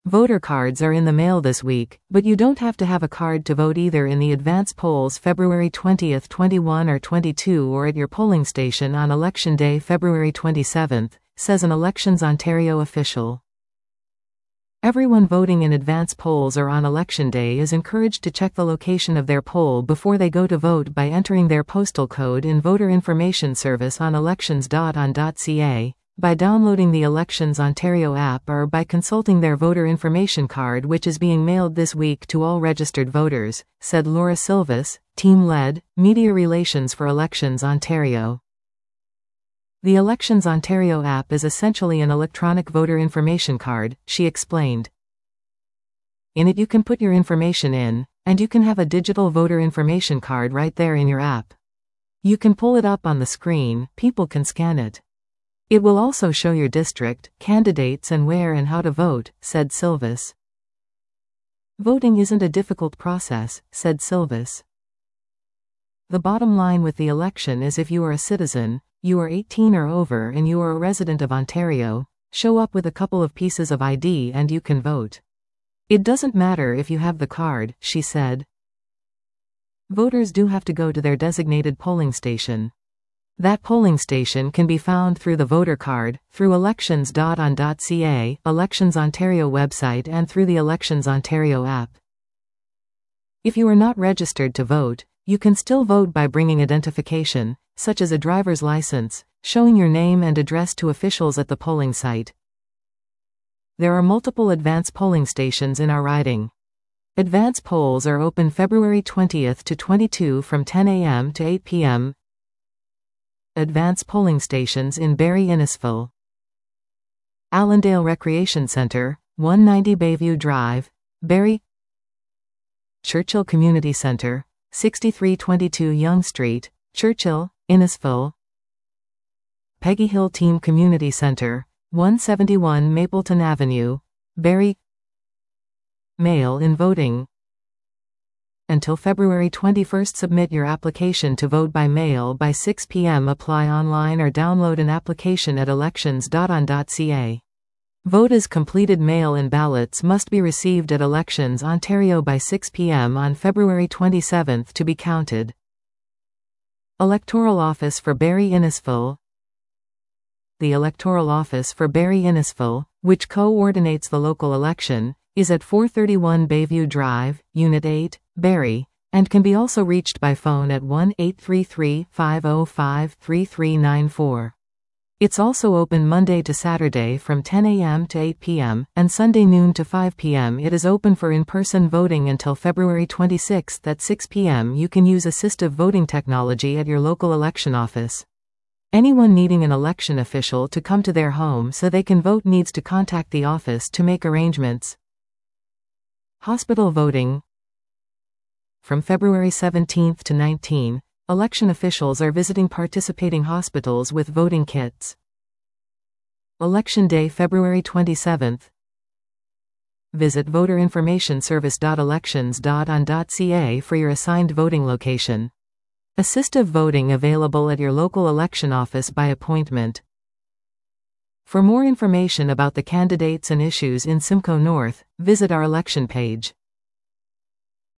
Voter cards are in the mail this week, but you don't have to have a card to vote either in the advance polls February 20, 21 or 22 or at your polling station on Election Day February 27, says an Elections Ontario official. Everyone voting in advance polls or on Election Day is encouraged to check the location of their poll before they go to vote by entering their postal code in Voter Information Service on elections.on.ca, by downloading the Elections Ontario app or by consulting their voter information card, which is being mailed this week to all registered voters, said Laura Silvis, Team Lead, Media Relations for Elections Ontario. The Elections Ontario app is essentially an electronic voter information card, she explained. In it you can put your information in, and you can have a digital voter information card right there in your app. You can pull it up on the screen, people can scan it. It will also show your district, candidates and where and how to vote, said Silvis. Voting isn't a difficult process, said Silvis. The bottom line with the election is if you are a citizen, you are 18 or over and you are a resident of Ontario, show up with a couple of pieces of ID and you can vote. It doesn't matter if you have the card, she said. Voters do have to go to their designated polling station. That polling station can be found through the voter card, through elections.on.ca, Elections Ontario website and through the Elections Ontario app. If you are not registered to vote, you can still vote by bringing identification, such as a driver's license, showing your name and address to officials at the polling site. There are multiple advance polling stations in our riding. Advance polls are open February 20 to 22 from 10 a.m. to 8 p.m. Advance polling stations in Barrie Innisfil, Allendale Recreation Centre, 190 Bayview Drive, Barrie, Churchill Community Centre, 6322 Yonge Street, Churchill, Innisfil, Peggy Hill Team Community Centre, 171 Mapleton Avenue, Barrie. Mail-in voting. Until February 21, submit your application to vote by mail by 6 p.m. Apply online or download an application at elections.on.ca. Vote as completed. Mail-in ballots must be received at Elections Ontario by 6 p.m. on February 27 to be counted. Electoral Office for Barrie Innisfil. The Electoral Office for Barrie Innisfil, which coordinates the local election, is at 431 Bayview Drive, Unit 8, Barrie, and can be also reached by phone at 1-833-505-3394. It's also open Monday to Saturday from 10 a.m. to 8 p.m., and Sunday noon to 5 p.m. It is open for in-person voting until February 26 at 6 p.m. You can use assistive voting technology at your local election office. Anyone needing an election official to come to their home so they can vote needs to contact the office to make arrangements. Hospital voting. From February 17 to 19, election officials are visiting participating hospitals with voting kits. Election Day February 27. Visit voterinformationservice.elections.on.ca for your assigned voting location. Assistive voting available at your local election office by appointment. For more information about the candidates and issues in Simcoe North, visit our election page.